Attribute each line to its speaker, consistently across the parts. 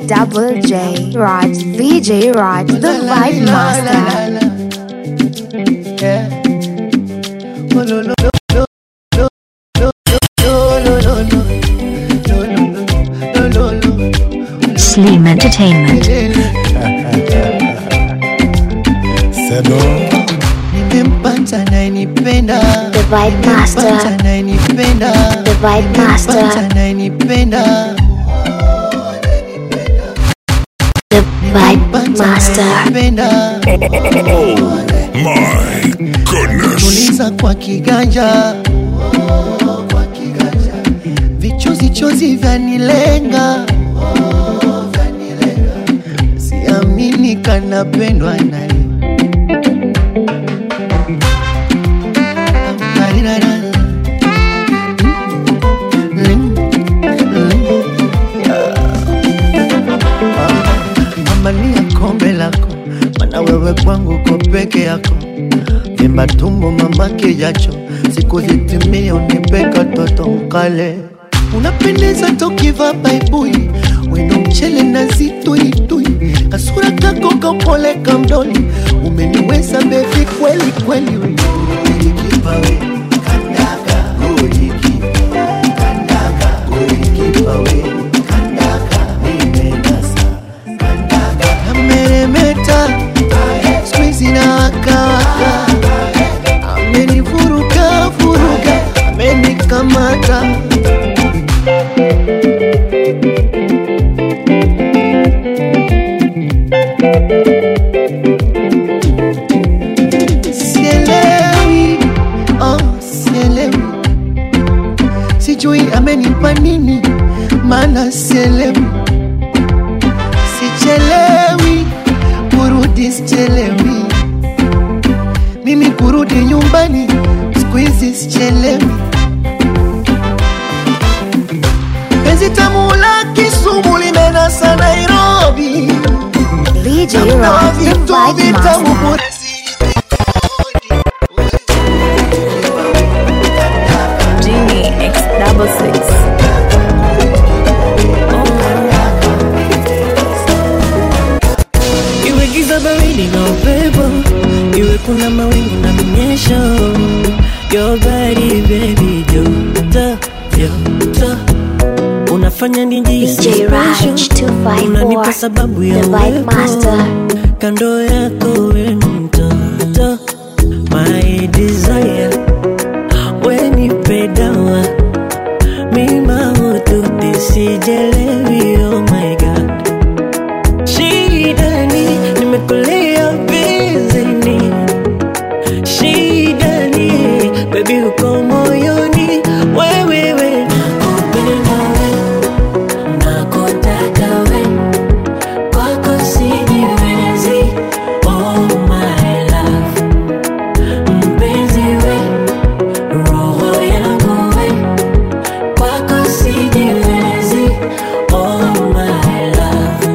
Speaker 1: Double J Raj, VJ Raj, the Vibe Master.
Speaker 2: Slim Entertainment.
Speaker 3: C'est bon.
Speaker 4: Nimempata nayenipenda,
Speaker 1: The Vibe Master.
Speaker 4: nimempata nayenipenda,
Speaker 1: The Vibe Master.
Speaker 4: nimempata nayenipenda,
Speaker 1: The Vibe Master.
Speaker 4: nayenipenda.
Speaker 3: My goodness.
Speaker 4: Tuliza kwa kiganja, vichozi chozi vyanilenga, siamini kanapendwa nani. Mamalia kombe lako, mana wewe kwangu uko peke yako. Vimba tumbo mamake jacho, siku zitimie unipeka toto mkale. Unapendeza tokiva baibui, weno mchele na zituitui. Kasura kako kapole kamdoli, umeniweza bevi kweli kweli. Ujikipa we, kandaga, ujikipa, kandaga, ujikipa we, kandaga, nimenasa, kandaga. Ameremeta, squeezy na waka waka, amenivuruga vuruga, amenikamata. Sielewi, oh sielewi, sijui amenipa nini, maana sielewi. Sichelewi, kurudi sichelewi, mimi kurudi nyumbani, siku hizi sichelewi. Penzi tamu la Kisumu limenasa Nairobi,
Speaker 1: VJ Raj, the Vibe Master.
Speaker 5: Genie X66.
Speaker 6: Iwe giza baridi na upepo, iwe kuna mawingu na minyesho, your body baby joto, joto. Unafanya nijisi
Speaker 1: VJ Raj,
Speaker 6: special, unanipa
Speaker 1: 254,
Speaker 6: sababu ya
Speaker 1: the Vibe
Speaker 6: uwepo,
Speaker 1: Master.
Speaker 6: kando yako we mtoto, my desire, we nipe dawa, mima ututi sijelewi, oh my god. Shidani, nimekulia bizini, shidani, baby uko moyoni, wewe nakupenda we, nakutaka we, kwako sijiwezi, oh my love, mpenzi we, roho yangu we, kwako sijiwezi, oh my love.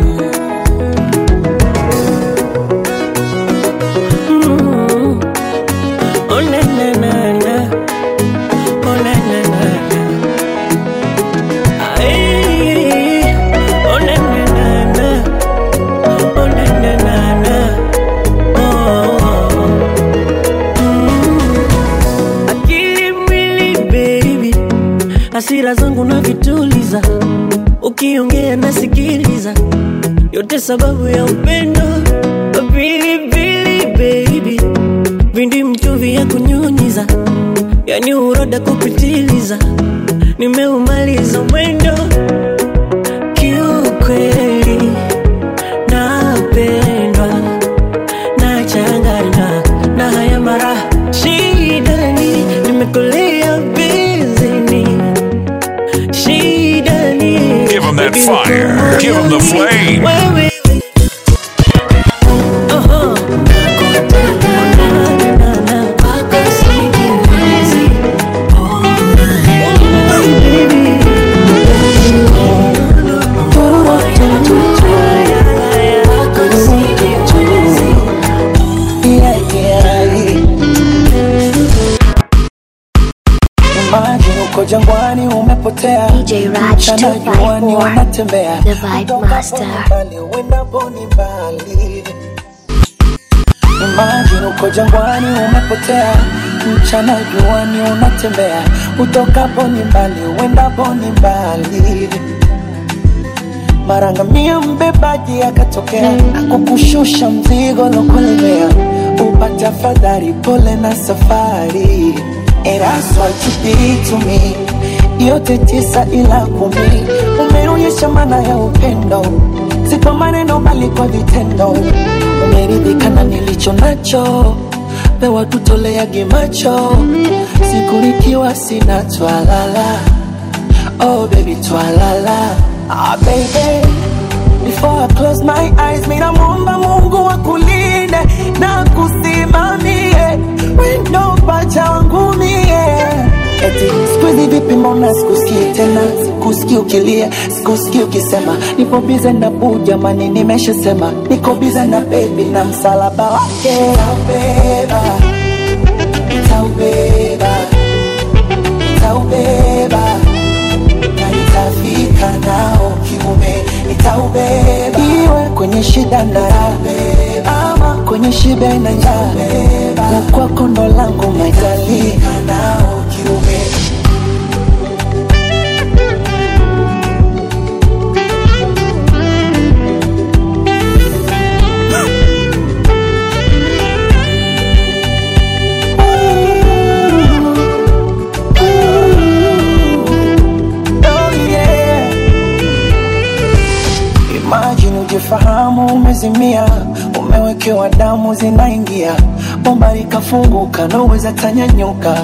Speaker 6: Oh na na na na, oh na na na na, ay, oh na na na na, oh na na na na, oh. Akili mwili baby, hasira zangu na vituliza, ukiongea nasikiliza, yote sababu ya upendo. Pilipili baby, vindi mchuvi ya kunyunyiza, yani uroda kupitiliza, nimeumaliza mwendo. Kiukweli napendwa, nachanganywa na haya mara. Shidani, nimekulia bizini, shidani,
Speaker 3: Give 'em that
Speaker 6: baby,
Speaker 3: fire.
Speaker 6: uko
Speaker 3: Give 'em the
Speaker 6: moyoni,
Speaker 3: flame.
Speaker 6: wewe.
Speaker 4: Uko jangwani jangwani umepotea,
Speaker 1: DJ Raj
Speaker 4: mchana juani
Speaker 1: 254,
Speaker 4: unatembea,
Speaker 1: the Vibe Master.
Speaker 4: uendapo ni mbali. Imagine uko jangwani umepotea, mchana juani unatembea, utokapo ni mbali, uendapo ni mbali. Marangamia mbebaji akatokea, kukushusha mzigo lokulemea, upate afadhali pole na safari. And that's what you did to me. Yote 9 ila 10, umeonyesha maana ya upendo, si kwa maneno bali kwa vitendo. Umeridhika na nilicho nacho, pewa tutoleage macho, siku nikiwa sina twalala. Oh baby twalala. Ah baby, before I close my eyes, mina muomba Mungu akulinde na kusimamie, wendo pacha wangu mie. Eti sikuizi vipi mbona sikusikii tena, sikusikii ukilia, sikusikii ukisema nipo bize na boo, jamani nimeshasema niko bize na baby na msalaba wake. Nitaubeba, nitaubeba, nitaubeba, na nitafika nao kiume. Nitaubeba, iwe kwenye shida na raha, ama kwenye shibe na njaa, la kwako ndo langu majali nao kiume. Ujifahamu umezimia, umewekewa damu zinaingia, bomba likafunguka naweza tanyanyuka.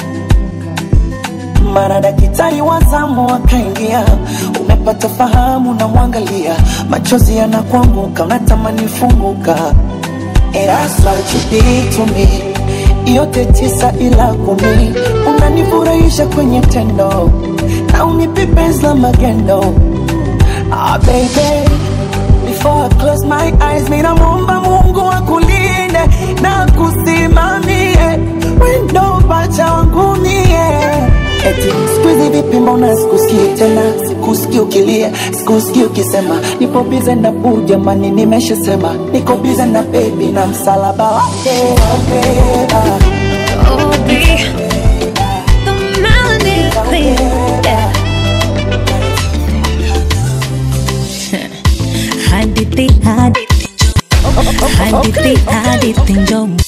Speaker 4: Mara daktari wa zamu akaingia, umepata fahamu na mwangalia, machozi yanakuanguka unatamani funguka. And that's what you did to me. Yote 9 ila 10, unanifurahisha kwenye tendo na unipe penzi la magendo. Ah baby, before I close my eyes, mina muomba Mungu akulinde na kusimamie, wendo pacha wangu mie. Eti sikuizi vipi mbona sikusikii tena, sikusikii ukilia, sikusikii ukisema nipo bize na boo, jamani nimeshasema niko bize na baby na msalaba wake. Nitaubeba,
Speaker 5: the melody clear. Hadithi, hadithi, hadithi, hadithi njomu,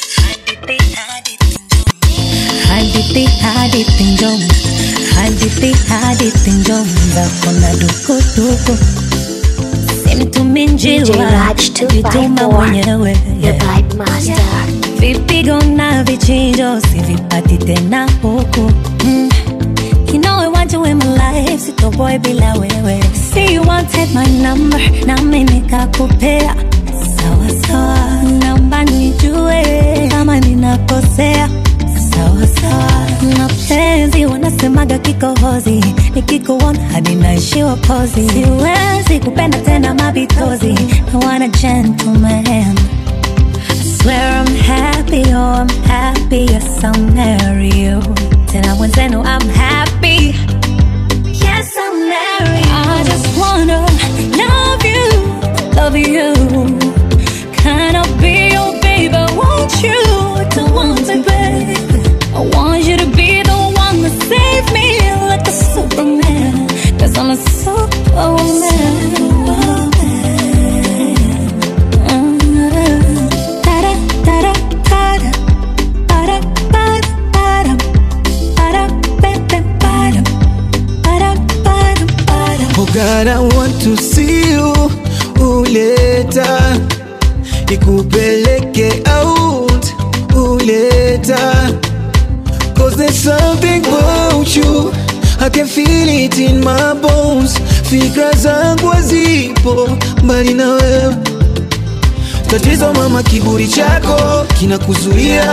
Speaker 5: hadithi, hadithi njomu, hadithi, hadithi njomu, zako na dukuduku, simtumi njiwa,
Speaker 1: DJ Raj 254, the Vibe Master.
Speaker 5: vipigo na vichinjo, sivipati tena huku. You know I want you in my life, sito boy bila wewe. See you wanted my number, na mimi nikakupea. Sawa sawa, naomba nijue kama ninakosea. Sawa sawa, mapenzi wanasemaga kikohozi, nikikuona hadi naishiwa pozi. Siwezi kupenda tena mabitozi, I want a gentleman. I swear I'm happy, oh I'm happy, yes I'll marry you. Tena wenzenu I'm happy, yes I'll marry you. I just wanna love you, can I be your baby, want you to want me baby. I want you to be the one that save me like a Superman, cause I'm a Superwoman.
Speaker 4: Oh God, I want to see you, uleta nikupeleke out, uleta, cause there's something about you, I can feel it in my bones. Fikra zangu hazipo mbali na wewe. Tatizo mama, kiburi chako kinakuzuia,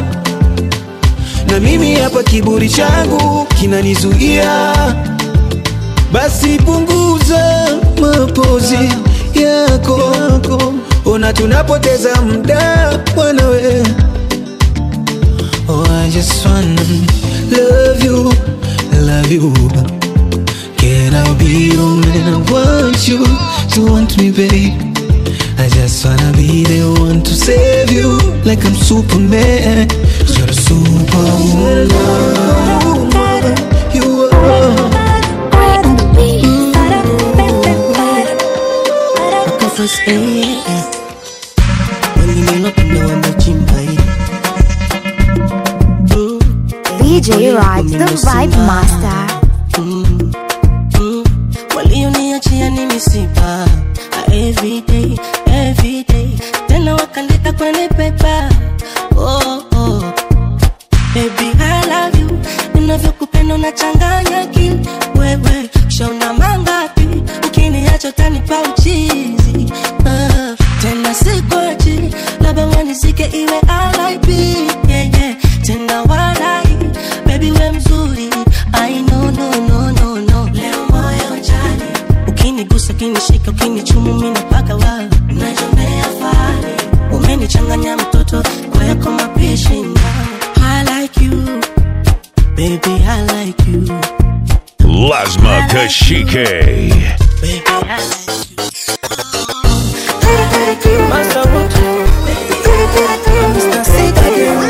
Speaker 4: na mimi hapa kiburi changu kinanizuia. Basi punguza mapozi yako, ona tunapoteza muda bwana we. Oh I just wanna love you,
Speaker 7: love you. Can I be the man I want you to want me, babe? I just wanna be the one to save you, like I'm Superman. You're a superwoman. You are. I can first say when you look at me, I'm a chimpai.
Speaker 1: DJ Raj, the Vibe Master.
Speaker 6: Walioniachia nimesipa every day, tena wakaleta kwenye pepa. Oh, oh. Baby, I love you. Ninavyokupenda unachanganya akili. Wewe, shauna mangapi ukiniacha utanipa uchizi. Tena sikochi, labda wanizike iwe RIP. Yeah, yeah. Tena walai, baby we mzuri. I know, no. Leo moyo jali, ukinigusa, ukinishika, ukinichumu mimi napaka wa najomea fari. Umenichanganya mtoto kwa yako mapishi. I like you, baby, I like you.
Speaker 3: Lazma Kashike.
Speaker 6: Baby, I like you. Master Root, Mr. Sita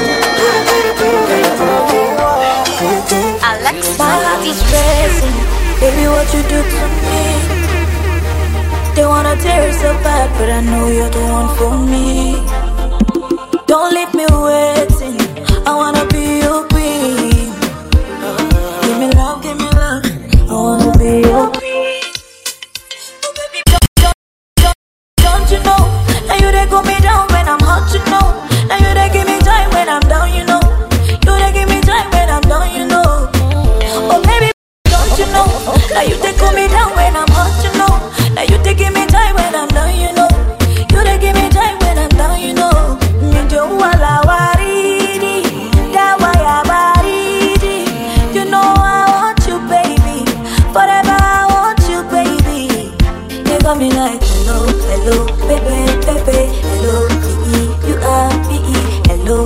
Speaker 5: Alex, my heart is racing. Baby, what you do to me? They wanna tear us apart, but I know you're the one for me. Don't leave me waiting, I wanna be your queen. Give me love, I wanna be your queen. Oh baby, don't you know? Now you they got me down when I'm hot, you know. Now you they give me time when I'm down, you know. You they give me time when I'm down, you know. Oh baby, don't you know? Now you they cool me down when I'm hot, you know. Now you they give me time when I'm down, you know. You they give me time when I'm down, you know. Me do wala waridi, dawa ya baridi. You know I want you, baby. Forever I want you, baby. You got me like hello, baby, hello, you are me. Hello,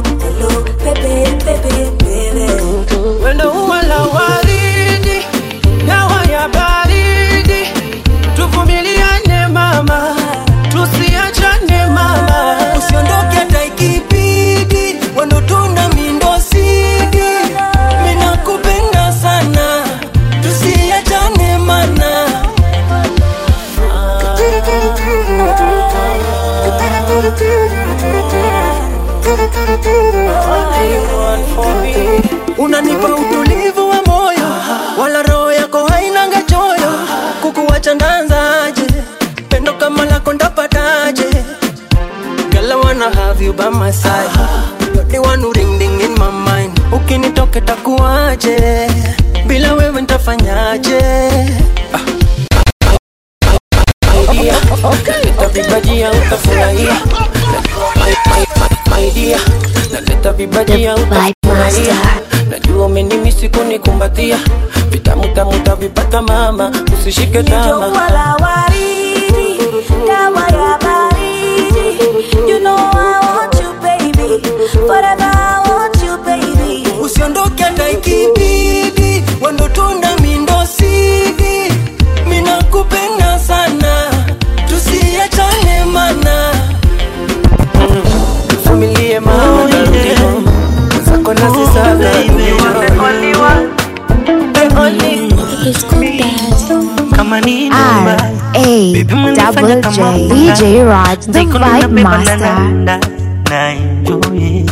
Speaker 5: baby.
Speaker 6: When the wala waridi, dawa ya baridi. Tuvumiliane mama, tusiachane mama. Usiondoke hata ikibidi, wendo tunda mindo sidi. Mina kupenda sana, tusiachane mana. Unanipa utulivu wa moyo, wala roho yako hainanga choyo. Kukuwacha ndanzaje, pendo kama lako ndapataje. Girl, I wanna have you by my side. You're the one who ring in my mind. Ukinitoke takuaje, bila wewe nitafanyaje. Idea, naleta vibajia utafurahia. Idea, naleta vibajia utafurahia. Najua umenimisi kunikumbatia. Vitamu tamu utavipata mama, usishike tama.
Speaker 5: Wala waridi, dawa ya baridi. You know I want you, baby. Forever I want you, baby.
Speaker 6: Usiondoke hata ikibidi, wendo tunda mindo sidi. Mina kupenda sana, tusiachane mana. Familia mama narudi home. Zako nasi saga
Speaker 1: R-A-double-J, DJ Raj, the Vibe Master.
Speaker 8: Na enjoy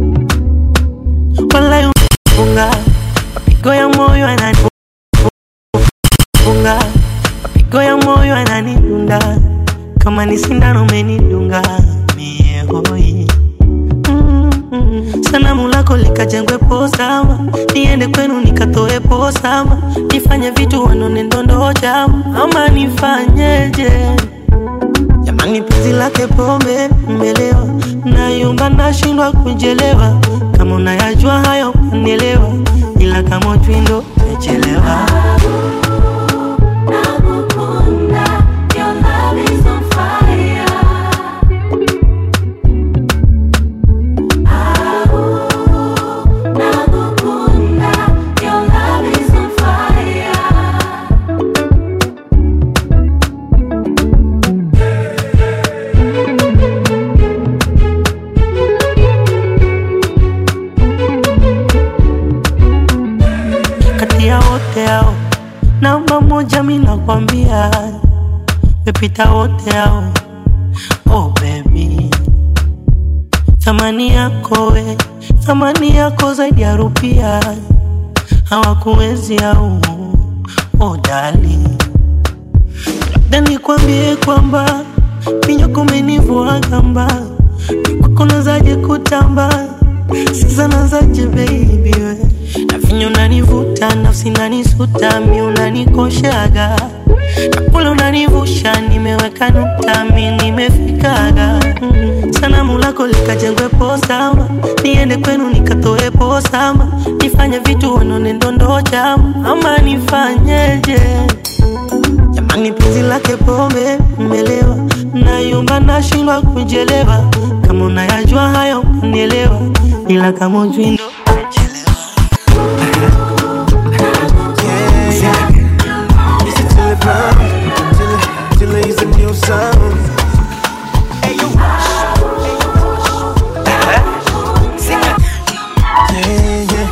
Speaker 8: wala ufunga mapigo ya moyo ananifunga, mapigo ya moyo ananidunda kama ni sindano umenidunga mie hoi. Sanamu lako likajengwe posama, niende kwenu nikatoe posama, nifanye vitu wanone ndondo chama, ama nifanyeje? Jamani penzi lake pombe umelewa, nayumba nashindwa kujelewa. Kama unayajua hayo unielewa, ila kama twindo umechelewa.
Speaker 5: Your love is on fire. Your love is on fire.
Speaker 8: moja mimi nakwambia, mepita wote hao. Oh baby, thamani yako we, thamani yako zaidi ya rupia, hawakuwezi au. Oh darling, labda nikwambie kwamba minyoko menivua gamba, kwako nazaje kutamba, sasa nazaje baby we. Nafinyo unanivuta, nafsi inanisuta, mi unanikoshaga, nakula unanivusha, nimeweka nukta, mi nimefikaga. Sanamu lako likajengwe posama, niende kwenu nikatoe posama, nifanye vitu wanone ndondo chama, ama nifanyeje? Jamani penzi lake pombe, umelewa, nayumba nashindwa kujelewa, kama unayajua hayo unielewa, ila kama ujui ndo
Speaker 6: Till it's a new sound. Hey you, sing it. Yeah.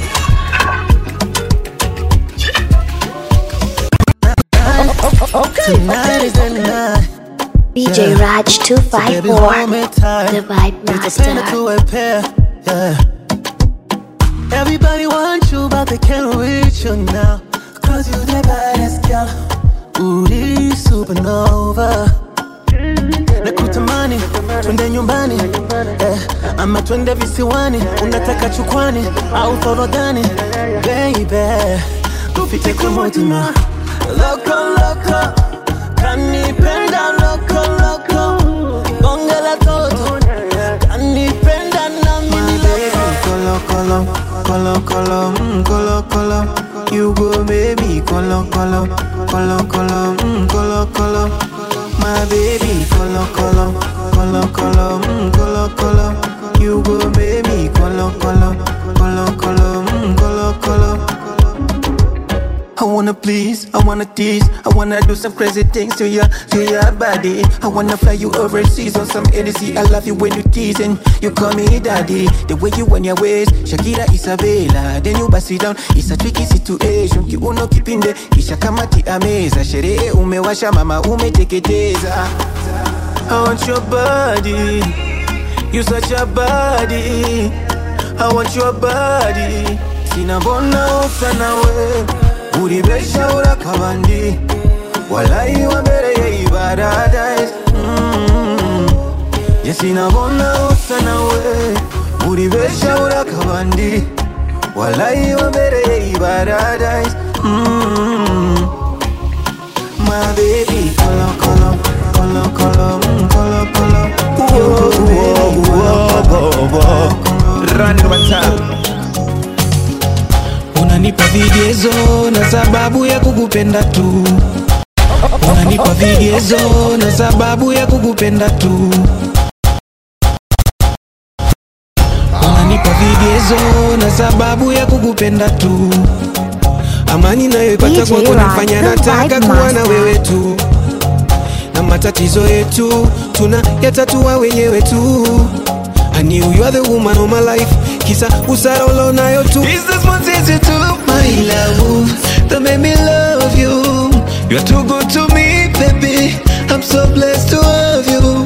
Speaker 6: Okay. Tonight is the night.
Speaker 1: DJ Raj 254, the Vibe Master.
Speaker 6: Yeah. Everybody wants you, but they can't reach you now. Cause you the baddest girl. Ooh, this supernova. Nakutamani, twende nyumbani, ama twende visiwani, unataka chukwani au Forodhani, baby, tupite kwa motima. Loco, loco, kanipenda loco, loco, bonge la toto, kanipenda na mimi loco. Colo, colo, colo, colo, colo, colo, you go baby, colo, colo, colo, colo, colo, colo, my baby, colo, colo, colo, colo, colo, colo, you go baby, colo, colo, colo, colo, colo, colo. I wanna please, I wanna tease, I wanna do some crazy things to your body. I wanna fly you overseas on some Hennessy. I love you when you tease and you call me daddy. The way you on your waist, Shakira Isabella. Then you bust it down, it's a tricky situation. Kiuno kipinde, kisha kamati ameza. Sherehe umewasha mama umeteketeza. I want your body, you such a body. I want your body, sinabona ufana we. Uribesha urakabandi, walai wambereye ibaradise. Yes, inabona usana we. Uribesha urakabandi, walai wambereye ibaradise. My baby, colo, colo, colo, colo, colo, colo. Run it one time. Unanipa vigezo na sababu ya kukupenda tu. Unanipa vigezo na sababu ya kukupenda tu. Unanipa vigezo na sababu ya kukupenda tu. Amani nayoipata kwa kunifanya nataka kuwa na wewe tu. Na matatizo yetu tunayatatua wenyewe tu. I knew you are the woman of my life. Kisa usara ulo nayo tu. Is this what is it to my love that made me love you? You're too good to me, baby. I'm so blessed to have you.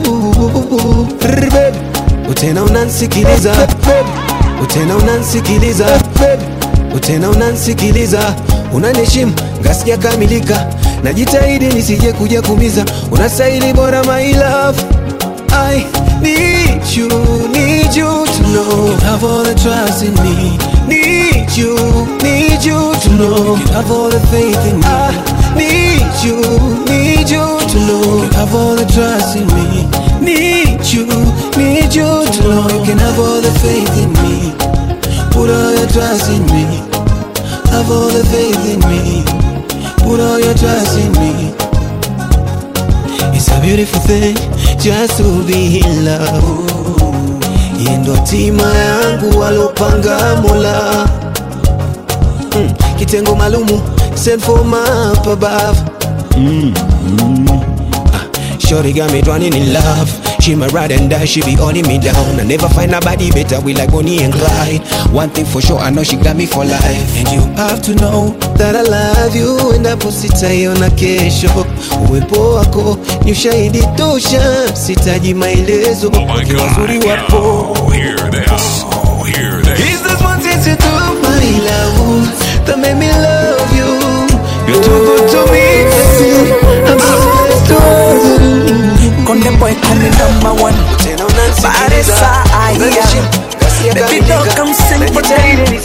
Speaker 6: Utena unansikiliza, utena unansikiliza, utena unansikiliza. Unaniheshimu, ngasikia kamilika. Najitahidi nisije kuja kumiza. Unastahili bora my love. I need you to know you have all the trust in me. Need you to know you have all the faith in me. I need you to know you have all the trust in me. Need you to know you can have all the faith in me. Put all your trust in me. Have all the faith in me. Put all your trust in me. It's a beautiful thing just to be in love. Yendo tima yangu walopanga Mola. Kitengo malumu sent for my up above.
Speaker 7: Shorty got me drowning in love. She my ride and die, she be holding me down. I never find nobody better, we like Bonnie and Clyde. One thing for sure, I know she got me for life. And you have to know that I love you. And I pussy taiona kesho. Uwepo wako ni ushahidi tosha. Sitaji maelezo.
Speaker 3: Oh my God, yo, hear this, hear this.
Speaker 7: Is this one thing to do, my love, that made me love you? You're too good to me, I'm so blessed to you.
Speaker 4: Conde boy call me number one. Baresa aya. Baby don't come sing for me.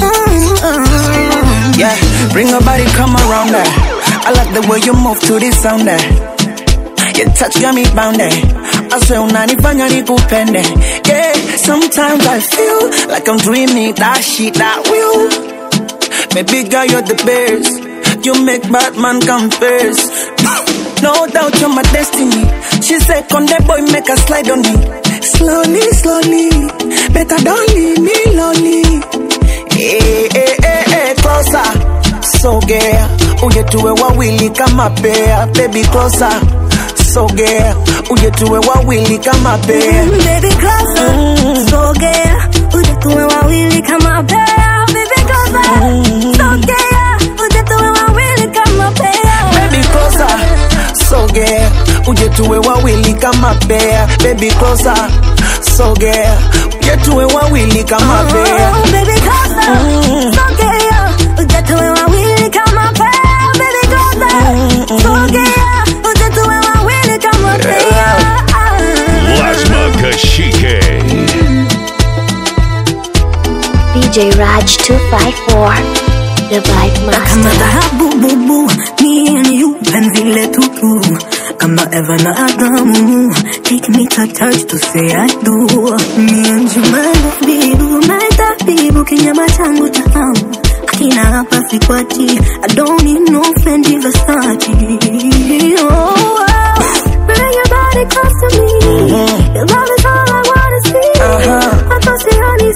Speaker 4: Yeah, bring your body, come around there. I like the way you move to this sound there. Your touch got me bound there. I swear unanifanya nikupende. Yeah, sometimes I feel like I'm dreaming that shit that will. Baby girl, you're the best. You make Batman come first. No doubt you're my destiny. She said, "Conde boy, make a slide on me. Slowly, slowly. Better don't leave me lonely. Hey, hey, hey, hey, closer. So gay. Uje tuwe wawili kama pair. Baby, closer. So gay. Uje tuwe wawili kama pair.
Speaker 5: Baby, closer. So gay. Uje tuwe wawili kama pair. Baby, closer. So gay. Uje tuwe wawili kama pair.
Speaker 4: Baby, closer. So gay. Uje tuwe wawili kama pair. Baby, closer. So gay. Uje tuwe wawili kama pair.
Speaker 5: Baby, closer. So gay. Uje tuwe wawili kama pair. Baby, closer. So gay. Uje tuwe wawili kama pair.
Speaker 3: Lasma Kashike.
Speaker 1: DJ Raj 254, the Vibe
Speaker 5: Kama
Speaker 1: Master.
Speaker 5: dhahabu bubu, me and you, penzi letu tu. Kama Eva na Adamu, take me to touch to say I do. Me and you, my baby, my tabibu, kinyama changu tahamu. Akina hapa sikwati, I don't need no Fendi Versace. Oh, bring your body close to me. Your love is all I wanna see. I thought say honey,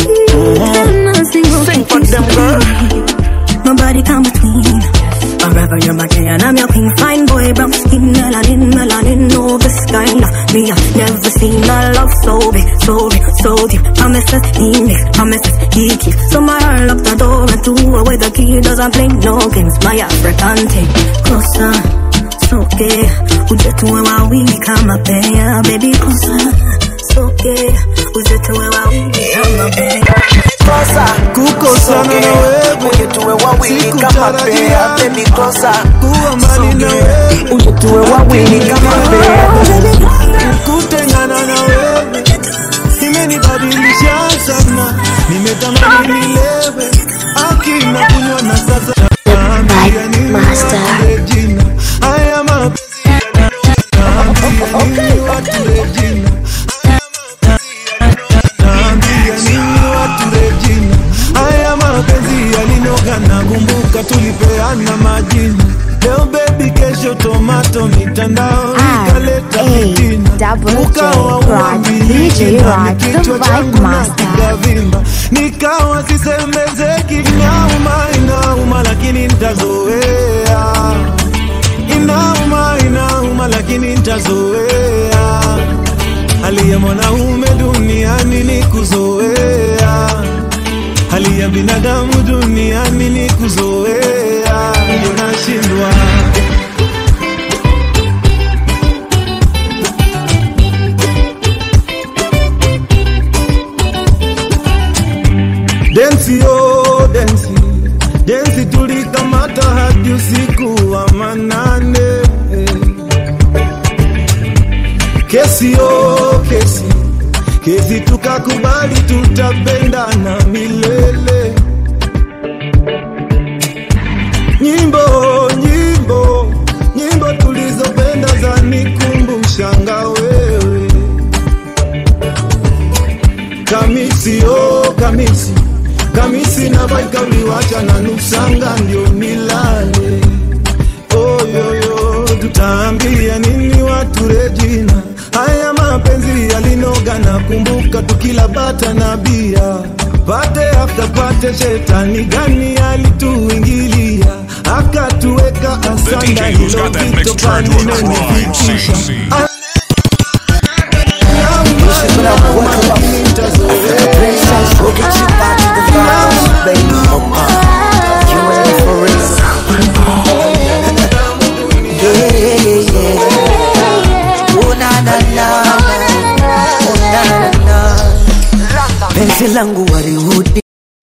Speaker 4: Sing for them, girl.
Speaker 5: Nobody come between. Forever you're my king and I'm your king. Fine boy, brown skin, melanin, melanin, no this kind of me. I've never seen a love so big, so big, so deep. Promises he makes, promises he keeps. So my heart locked the door and threw away the key. Doesn't play no games, my African thing. Closer, so gay. Uje tuwe wawili kama pair, baby closer. So gay, uje tuwe wawili kama pair.
Speaker 7: Kukosana na wewe,
Speaker 4: uje tuwe wawili kama pair. Baby closer.
Speaker 7: kuwa mbali na wewe,
Speaker 4: Uje tuwe wawili kama pair.
Speaker 7: kutengana na wewe imenibadilisha sana. Nimetamani nilewe akina kunywa na sasa
Speaker 1: The Vibe Master.
Speaker 7: Regina, haya mapenzi yanaambia nini watu Regina, naambia nini watu Regina, haya mapenzi yalinoga na kumbuka tulipeana majina. Leo baby, kesho tomato, mitandao ikaleta fitina. Ukawa uambiliki
Speaker 1: DJ
Speaker 7: na
Speaker 1: Raj, the
Speaker 7: kichwa changu
Speaker 1: Vibe
Speaker 7: na
Speaker 1: Master.
Speaker 7: kikavimba. Nikawa sisemezeki, inauma inauma lakini nitazoea. Inauma inauma lakini nitazoea. Hali ya mwanaume duniani ni kuzoea. Hali ya binadamu duniani ni kuzoea. Ndio nashindwa. Densi oh densi, densi tulikamata hadi usiku wa manane. Kesi oh kesi, kesi tukakubali tutapendana milele. Nyimbo nyimbo, nyimbo tulizopenda zanikumbushanga wewe. Kamisi oh kamisi, kamisi na baika uliwacha na nusanga ndio nilale. Oh yo yo, tutaambia nini watu Regina, haya mapenzi yalinoga na kumbuka tukila bata na bia. Pate after pate, shetani gani alituingilia,
Speaker 9: akatuweka asanda hilo vito pani menifikisha
Speaker 4: penzi langu warihudi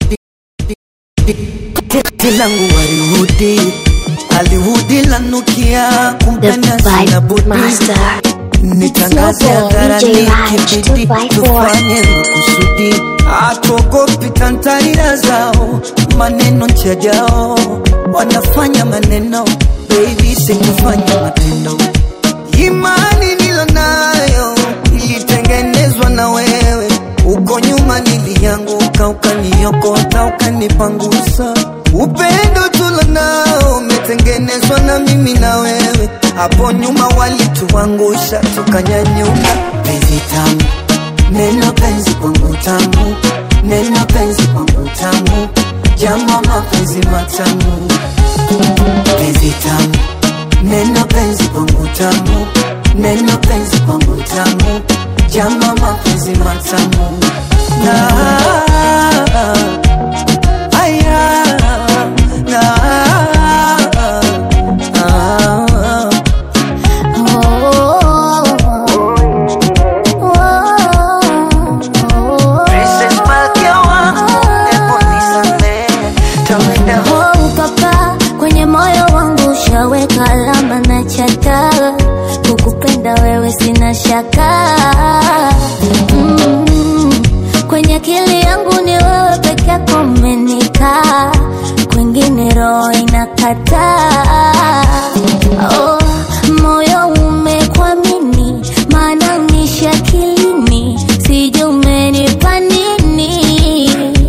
Speaker 4: tete langu warihudi alihudi lanukia kumpenda sina budi nitangaze hadharani kibidi tufanye makusudi atuogopi tantarira zao maneno nchajao wanafanya maneno baby sikufanya matendo imani nilonayo ilitengenezwa na wewe uko nyuma nilianguka ukaniokota ukanipangusa upendo tulonao umetengenezwa na mimi na wewe hapo nyuma walituangusha tukanyanyuka penzi tamu neno penzi kwangu tamu neno penzi kwangu tamu jama mapenzi matamu penzi tamu neno penzi kwangu tamu neno penzi kwangu tamu jama mapenzi matamu na aya na Princess Malkia wangu epo nisamee tawenda
Speaker 5: papa kwenye moyo wangu ushaweka alama na chata kukupenda wewe sina shaka kwenye akili yangu ni wewe peke yako umenikaa kwingine roho inakataa moyo umekuamini maana unishi akilini sijui umenipa nini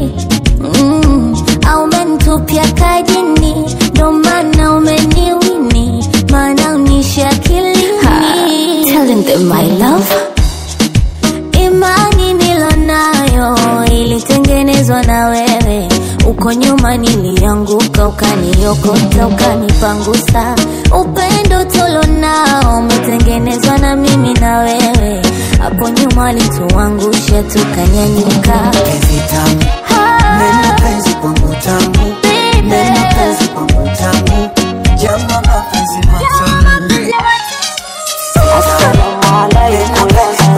Speaker 5: au umenitupia kajini ndo maana umeniwini maana unishi akilini telling them my love imani nilonayo ilitengenezwa na wewe uko nyuma nilianguka ukaniokota ukanipangusa upendo tulonao umetengenezwa na mimi na wewe hapo nyuma walituangusha tukanyanyuka
Speaker 4: penzi tamu neno penzi kwangu tamu neno penzi kwangu tamu jama mapenzi matamu assalamu alaikum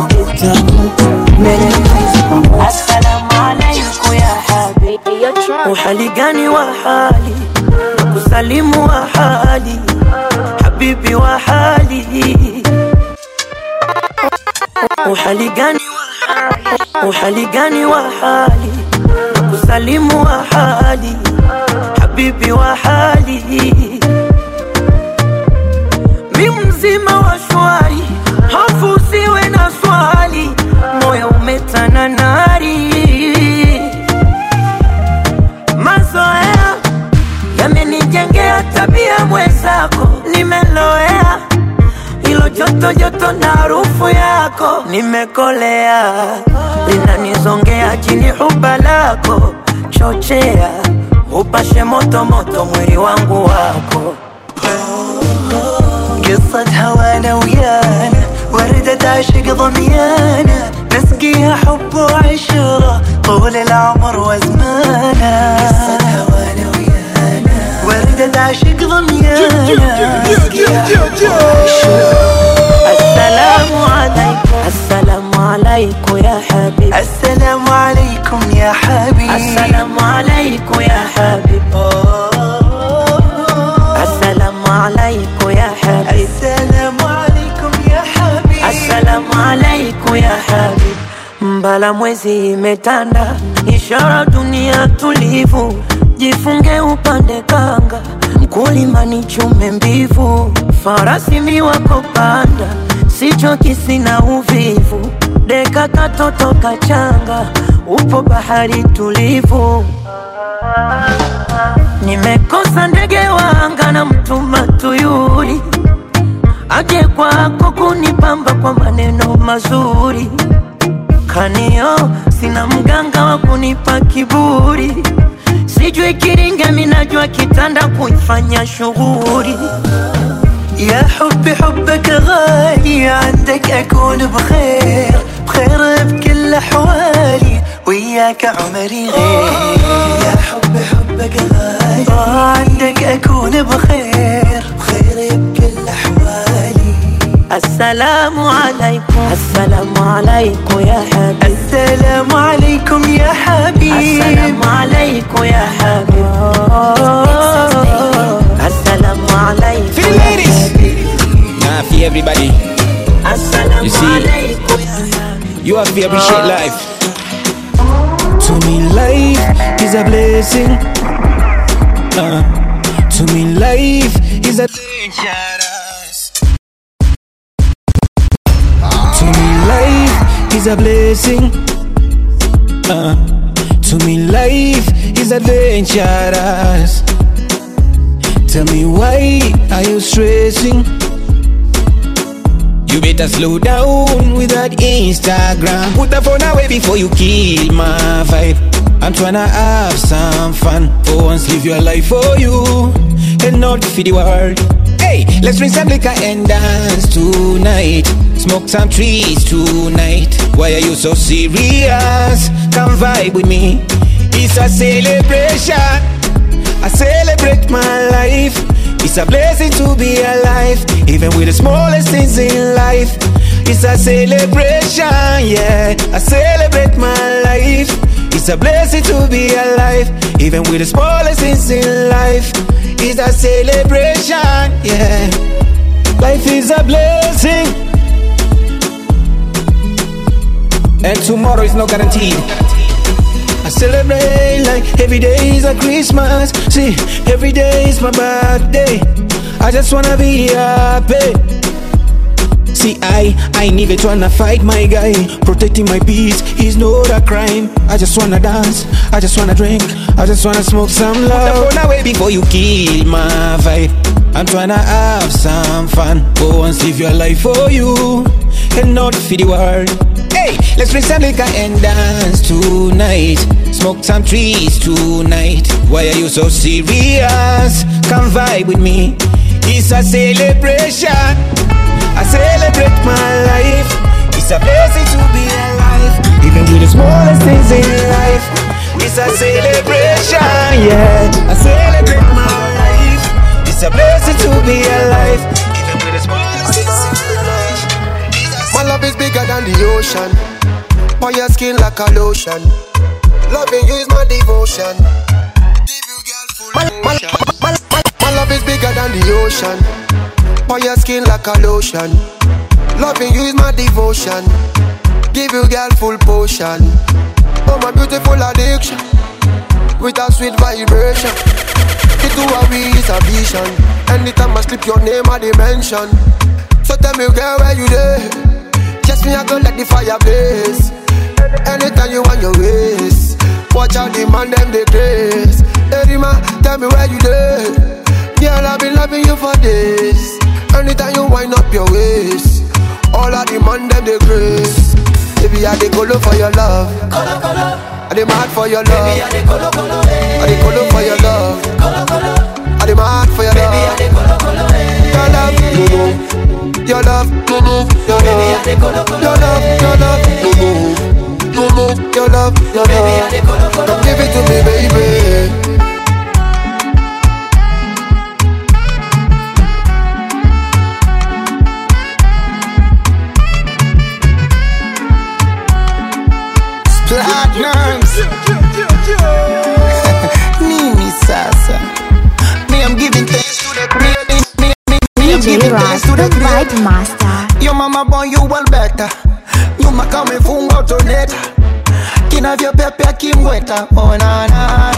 Speaker 4: assalamu alaikum ya habibi uhali gani wa hali kusalimu wa hali habibi wa hali uhali gani wa hali uhali gani wa hali kusalimu wa hali habibi wa hali mi mzima wa shwari hofu usiwe na swali moyo umetana nari mazoea yamenijengea tabia mwenzako nimeloea ilo joto joto na harufu yako nimekolea linanizongea chini huba lako chochea upashe moto moto mwili wangu wako قصة هوانا ويانا وردة عشق ضميانا نسقيها حب وعشرة طول العمر وزمانا قصة هوانا ويانا وردة عشق ضميانا نسقيها حب وعشرة السلام عليكم السلام عليكم يا حبيب السلام عليكم يا حبيب السلام عليكم يا حبيب السلام عليكم يا حبيب السلام عليكم يا حبيب السلام عليكم يا حبيب mbala mwezi imetanda ishara dunia tulivu jifunge upande kanga mkulima ni chume mbivu farasi miwako panda sichoki sina uvivu deka katoto kachanga upo bahari tulivu nimekosa ndege wanga na mtuma tuyuri aje kwako kunipamba kwa maneno mazuri kanio sina mganga wa kunipa kiburi
Speaker 8: sijui kiringa minajua kitanda kuifanya shughuli. يا حبي حبك غالي عندك أكون بخير بخير بكل أحوالي وياك عمري غير. يا حبي حبك غالي عندك أكون بخير بخير بكل أحوالي. السلام عليكم السلام عليكم يا حبيبي السلام عليكم يا حبيبي السلام عليكم يا حبيبي السلام عليكم.
Speaker 10: For the ladies, nah, for everybody. You see, you have to appreciate life.
Speaker 7: To me, life is a blessing. To me, life is a dangerous. To me, life is a blessing. To me, life is adventurous. Tell me why are you stressing?
Speaker 10: You better slow down with that Instagram. Put the phone away before you kill my vibe. I'm tryna have some fun. For once live your life for you and not for the world. Hey, let's drink some liquor and dance tonight. Smoke some trees tonight. Why are you so serious? Come vibe with me. It's a celebration. I celebrate my life. It's a blessing to be alive, even with the smallest things in life. It's a celebration, yeah. I celebrate my life. It's a blessing to be alive, even with the smallest things in life. It's a celebration, yeah. Life is a blessing, and tomorrow is not guaranteed. I celebrate like every day is a Christmas. See, every day is my birthday. I just wanna be happy. See, I ain't even tryna fight my guy. Protecting my peace is not a crime. I just wanna dance, I just wanna drink, I just wanna smoke some love. Put the phone away before you kill my vibe. I'm tryna have some fun. For once live your life for you and not for the world. Hey, let's drink some liquor and dance tonight. Smoke some trees tonight. Why are you so serious? Come vibe with me. It's a celebration. I celebrate my life. It's a blessing to be alive, even with the smallest things in life. It's a celebration, yeah. I celebrate my life. It's a blessing to be alive, even with the smallest things in life.
Speaker 11: My love is bigger than the ocean. On your skin like a lotion. Loving you is my devotion. My love is bigger than the ocean. On your skin like a lotion. Loving you is my devotion. Give you girl full potion. Oh my beautiful addiction, with a sweet vibration. The two of we is a vision. Anytime I slip your name I dimension. So tell me girl where you there. Just me I go let the fire blaze. Anytime you want your ways. Watch out the man them they craze. Hey man, tell me where you there. Girl I've been loving you for days. Anytime you wind up your waist. All of the man them they craze. Baby I dey colo for your love. I dey mad for your love. Baby I dey colo I dey colo for your love. I dey mad for your love. Your love, your love, your love, your love, your love, your love, your love, your love. Come give it to me, baby.
Speaker 12: Platinums. Nini sasa. Me I'm giving thanks to the
Speaker 1: DJ Rod, the Vibe Master.
Speaker 12: Your mama born you well better. Nyuma kama ifunga utoneta. Kinavyo pepe kimweta. Oh na na.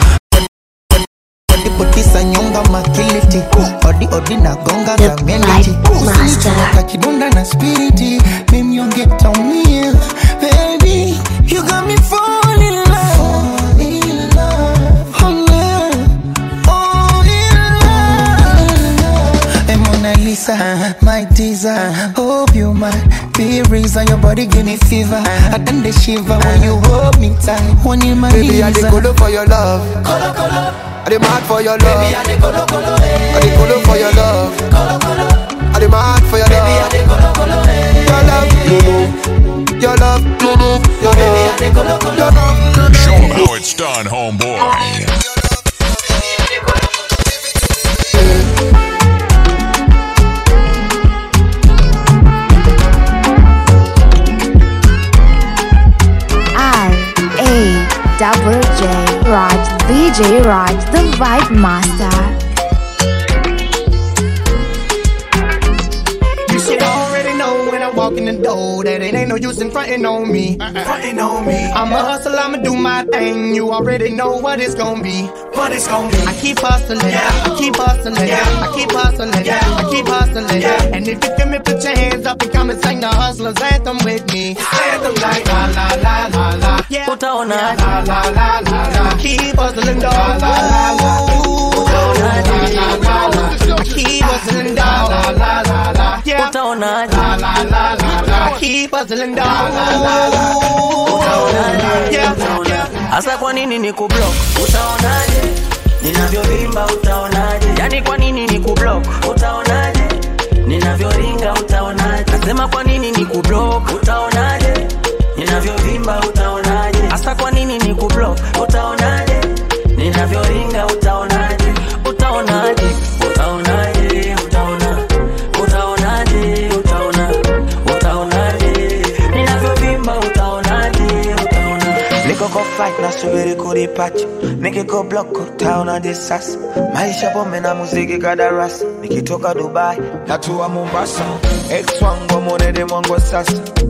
Speaker 12: Potisa nyonga makiliti. Odi na gonga kamiliti. Usinichaka kidonda na spiriti. Mimi ongeta umia. Baby, you got me falling in love. Fall in love. Oh no. Oh in love. Lisa, my teaser. Hope you might be reason your body give me fever. I done the shiver when you hold me tight. When you my
Speaker 11: baby, I dey colo for your love.
Speaker 12: Colo, colo.
Speaker 11: I dey mad for your love.
Speaker 12: Baby, I dey colo, colo.
Speaker 11: I dey colo for your love.
Speaker 12: Colo, colo.
Speaker 11: I dey mad for your love.
Speaker 12: Baby, I dey colo, colo.
Speaker 11: Your love, your love, your love,
Speaker 12: baby, I dey colo, colo.
Speaker 11: Your love.
Speaker 3: Show 'em how it's done, homeboy.
Speaker 1: R-A-J Raj, VJ Raj, the Vibe Master.
Speaker 12: You should already know when I walk in the door that it ain't no use in frontin' on me. Frontin' on me. I'm a hustle, I'ma do my thing. You already know what it's gon' be. What it's gon' be. I keep hustling, I keep hustling, I keep hustling, I keep hustling. And if you give me put your hands up and come and sing the hustler's anthem with me. Anthem like la la la la la. Yeah. Utaona la la la la la. Keep hustling, dog. La la la la. Utaona la la la la. I keep hustling, dog. La la la la. Yeah. Utaona la la la la. I keep hustling, dog. La la la la. Yeah.
Speaker 8: Asa kwa nini nikublock? Utaonaje? Ninavyovimba utaonaje? Yani kwa nini nikublock? Utaonaje? Ninavyoringa utaonaje? Nasema kwa nini nikublock? Utaonaje? Ninavyovimba utaonaje? Asa kwa nini nikublock? Utaonaje? Ninavyoringa utaonaje? Utaonaje? Utaonaje? Utaona. Utaonaje? Utaona. Utaonaje? Ninavyovimba utaonaje? Utaona.
Speaker 13: Niko kwa flight na subiri kuripati. Nikiko block utaona disasi. Maisha pombe na muziki kadarasi. Nikitoka Dubai
Speaker 10: natua Mombasa. Ex wangu monede mwangu sasa.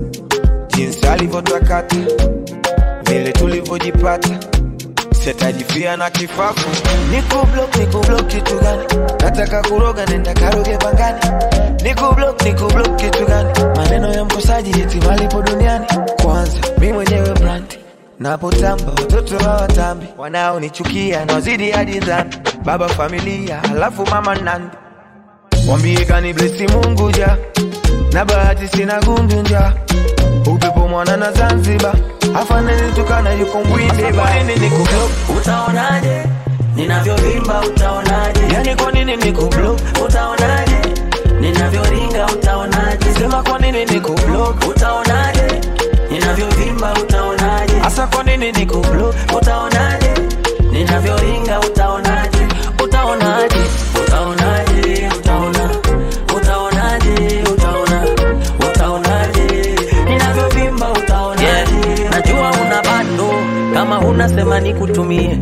Speaker 10: Jinsi alivyotakata, vile tulivyojipata, sitajifia na kifafu.
Speaker 13: Nikublock kitu gani? Nataka kuroga nenda karoge pangani. Nikublock kitu gani? Maneno ya mkosaji eti malipo duniani. Kwanza mimi mwenyewe brand napotamba, watoto hawatambi, wanaonichukia na wazidi hadi dhambi. Baba familia, halafu mama nandi.
Speaker 10: Wambie kani blessi Mungu ja, na bahati sina gundu nja. Upepo mwana na Zanzibar, afaneni tukana yuko mwinde ba.
Speaker 8: Nini nikublock? Utaonaje? Ninavyovimba utaonaje? Yani kwa nini nikublock? Utaonaje? Ninavyoringa utaonaje? Sema kwa nini nikublock? Utaonaje? Ninavyovimba utaonaje? Asa kwa nini nikublock? Utaonaje? Ninavyoringa utaonaje? Utaonaje? Utaonaje? Utaona. Utaonaje? Utaona. Utaonaje? Ninavyovimba utaonaje? Yeah. Najua una bando kama unasema nikutumie.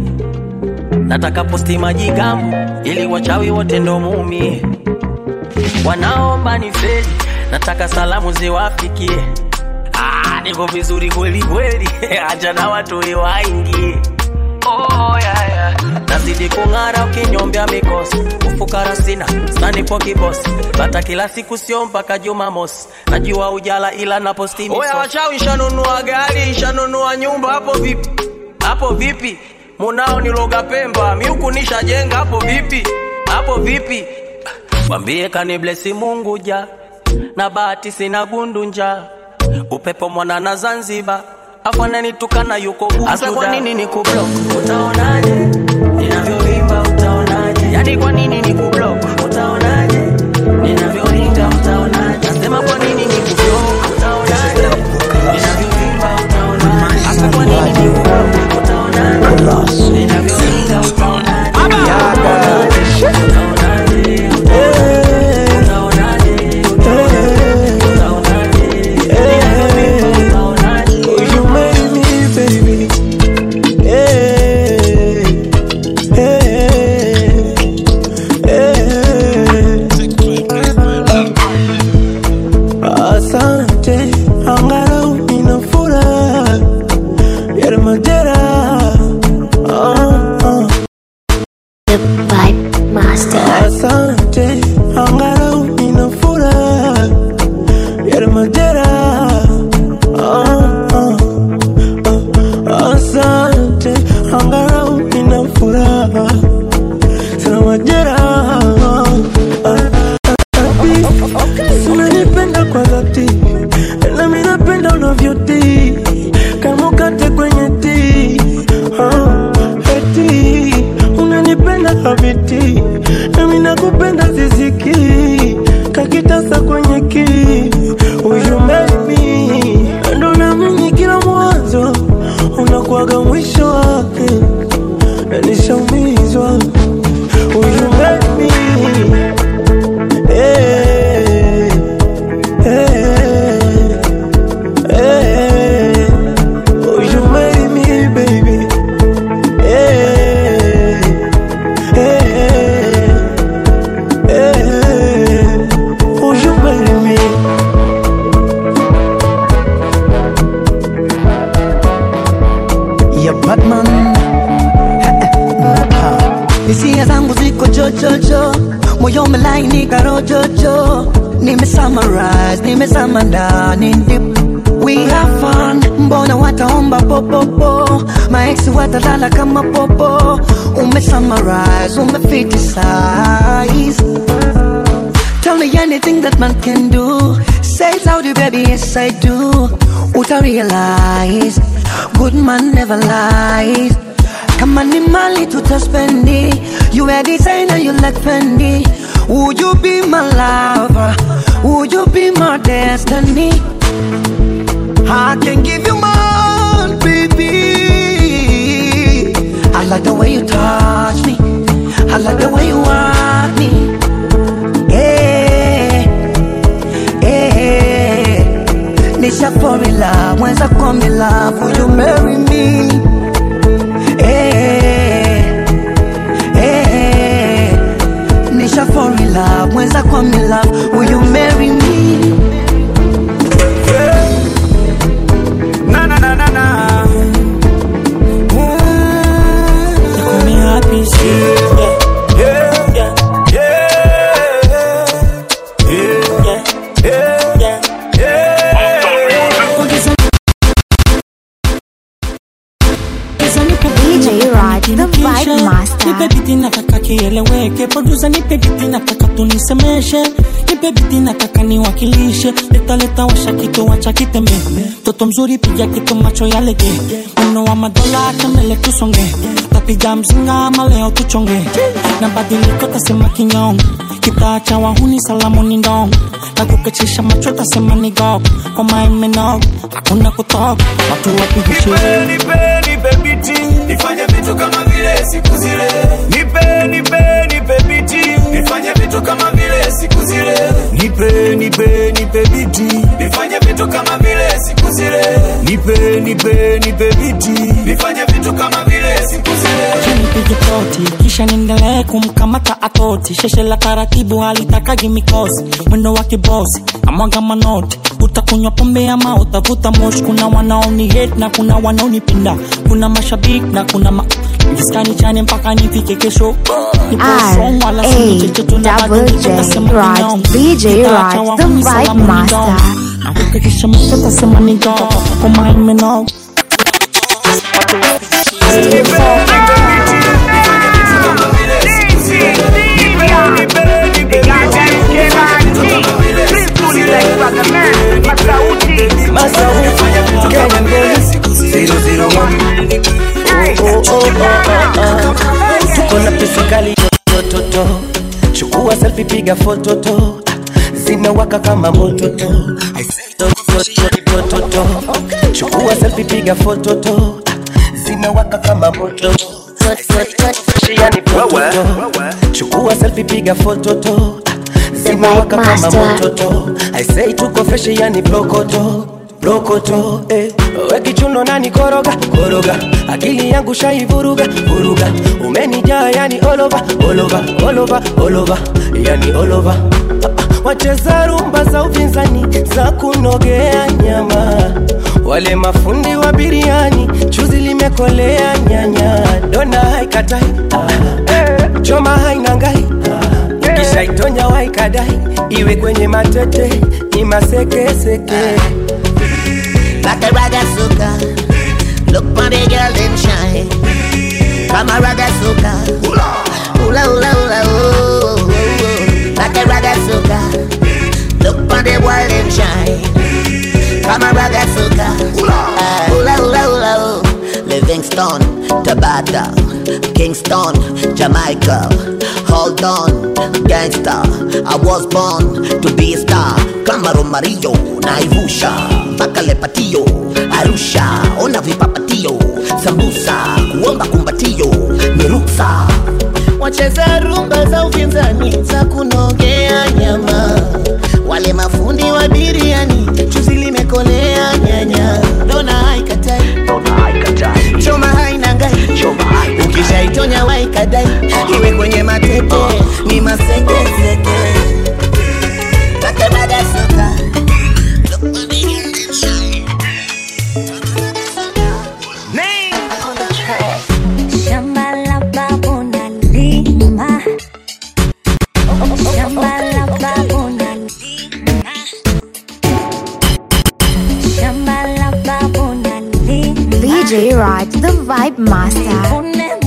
Speaker 8: Nataka posti majigambo ili wachawi wote ndo muumie. Wanaomba ni feli, nataka salamu ziwafikie. Niko vizuri kweli kweli, acha na watu waingie. Oh yeah yeah. Nazidi kung'ara ukinyombea mikosi. Ufukara sina, nipo kibosi. Bata kila siku sio mpaka Jumamosi. Najua ujala ila na posti miso. Oya wachawi shanunua gari, shanunua nyumba, hapo vipi? Hapo vipi? Munao niloga Pemba, miuku nishajenga, hapo vipi? Hapo vipi? Mwambie kani blessi Mungu ja, na bahati sina gundu nja. Upepo mwana na Zanzibar, afanani tukana yuko butu. Asa kwa nini nikublock? Utaonaje? Ninavyovimba utaonaje? Yani kwa nini nikublock? Utaonaje? Ninavyoringa utaonaje? Nasema kwa nini nikublock? Utaonaje? Ninavyovimba utaonaje? Asa kwa nini nikublock? Utaonaje? Ninavyoringa utaonaje?
Speaker 6: Unanipenda kwa dhati, na mimi napenda unavyotii, kama ukate kwenye tii. Eti unanipenda habiti, na mimi nakupenda ziziki, kakitasa kwenye ki. You make me, ndo naamini kila mwanzo unakuwaga mwisho wake, na nishaumizwa. You make me, hey, hey, hey. Oh, you made me, baby. Hey, hey, hey. Oh, you made me.
Speaker 12: Yeah, Batman. Hisia zangu ziko jojojo, moyo umelainika rojojo. Nimesama ndani deep. We have fun, mbona wataomba popopo, maeksi watalala kama popo. Umesummarize, umefitisize. Tell me anything that man can do. Say it out, baby, yes I do. Uta realize, good man never lies. Kama ni mali tutaspendi, you a designer, you like Fendi. Would you be my lover? Would you be my destiny? I can give you more, baby. I like the way you touch me, I like the way you want me. Yeah, yeah. Nisha fall in love, when's I come in love? Will you marry me? Hey, hey, Nisha fall in love, when's I come in love? Will you marry me?
Speaker 10: Yeah. Na na na na na.
Speaker 6: You call me happy, shit.
Speaker 10: Yeah, yeah, yeah, yeah, yeah, yeah, yeah.
Speaker 1: DJ Raj, the Vibe Master.
Speaker 6: Nipe biti nataka kieleweke, producer nipe biti nataka tunisemeshe, nipe biti nataka niwakilishe, leta washa kitu wacha kitembe, toto mzuri piga kitu macho yalege, uno wa madola kamele tusonge, tapiga mzinga ama leo tuchonge, na badiliko tasema kinyongo, kitaacha wahuni salamu ni ndongo, na kukachisha macho tasema ni gogo, kwa maimenogo, hakuna kutoka, watu wapigishe.
Speaker 10: Nipe biti, nifanye vitu kama vile siku zile. Nipe biti, nifanye vitu kama vile siku zile. Nipe biti, nifanye vitu kama vile siku zile. Nipe biti, nifanye vitu kama vile siku zile.
Speaker 6: Nipige toti, kisha niendelee kumkamata atoti. Sheshe la taratibu halitakagi mikosi, mwendo wa kibosi, amwaga manoti. Utakunywa pombe ama utavuta moshi. Kuna wanaoni hate na kuna wanaonipenda, kuna mashabiki na kuna Jiskani chane mpaka nifike kesho.
Speaker 1: R-A-double-J Raj, DJ Raj, the Vibe Master.
Speaker 6: Nakukikisha mtoto sema ni go, kwa maime no.
Speaker 8: Tuko na pesa kali toto, chukua selfie piga foto to, zimewaka kama moto to. Chukua selfie piga foto to, zimewaka kama moto. Chukua selfie piga foto to, zimewaka kama moto to. I say tuko fresh yani blokoto, eh. Weki chuno nani koroga, akili yangu shaivuruga, umenijaa yani all over, yani all over. Wacheza rumba za upinzani za kunogea nyama, wale mafundi wa biriani chuzi limekolea nyanya. Dona haikatai, choma hainangai, kisha itonya waikadai, iwe kwenye matete ni masekeseke.
Speaker 14: Like a raga soca, look for the girl them shine. Come a raga soca, hula hula hula oh. Like a raga soca, kama raga soka. Hula hula hula oh. Livingston, Tabata, Kingston, Jamaica. Hold on, gangster. I was born to be a star. Kama Romario, Naivusha, Bakale Patio, Arusha, ona vipapatio, Sambusa, kuomba kumbatio, ni ruksa. Wacheza rumba za upinzani za kunogea nyama. Wale mafundi wa biriani, chuzi limekolea nyanya. Dona haikatai, choma haina ngai, ukishaitonya waikadai. Iwe kwenye matete, ni maseke seke. Takabada soka.
Speaker 1: DJ Raj, the Vibe Master.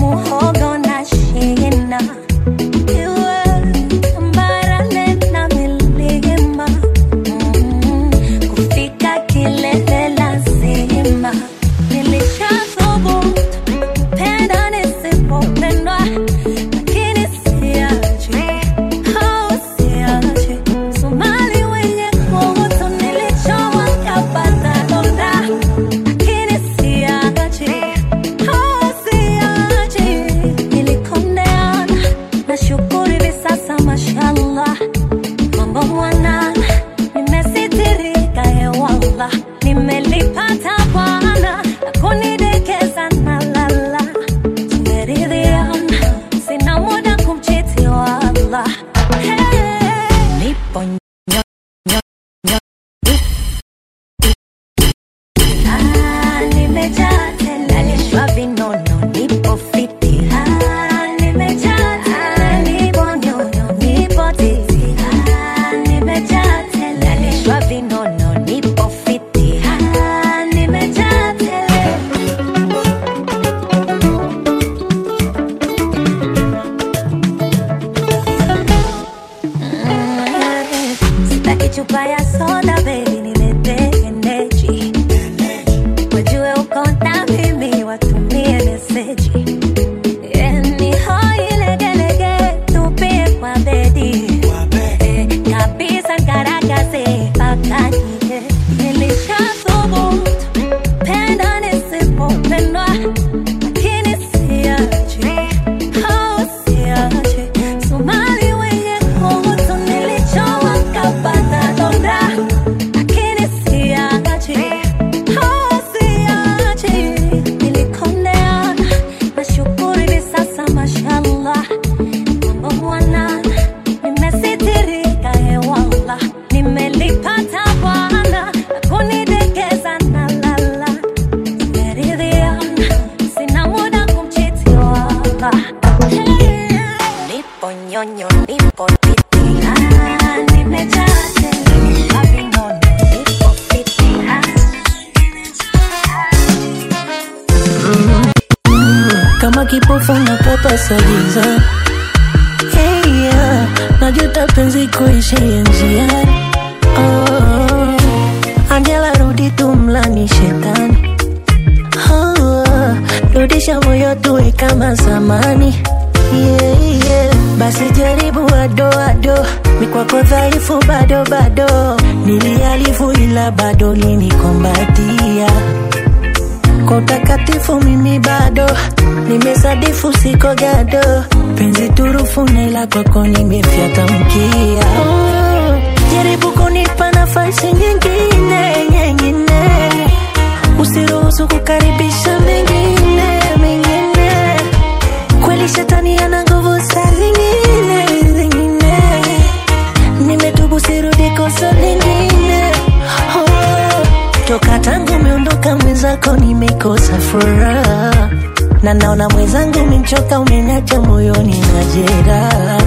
Speaker 8: Kama kipofu na papasa giza. Hey yeah, najuta penzi kuishi njiani. Angela rudi tumlani shetani. Rudisha moyo tuwe kama zamani. Yeah yeah, basi jaribu ado ado. Mikwako dhaifu bado bado. Nilialifu ila bado linikombatia. Kwa utakatifu mimi bado nimesadifu siko gado. Penzi turufu naila kwako nimefyata mkia. Jaribu kunipa nafasi nyingine nyingine. Usiruhusu kukaribisha mengine mengine. Kweli shetani ana nguvu saa zingine zingine. Nimetubu sirudi kosa lingine. Toka tangu umeondoka mwenzako nimekosa furaha. Na naona mwenzangu umechoka umeniacha moyoni na jeraha.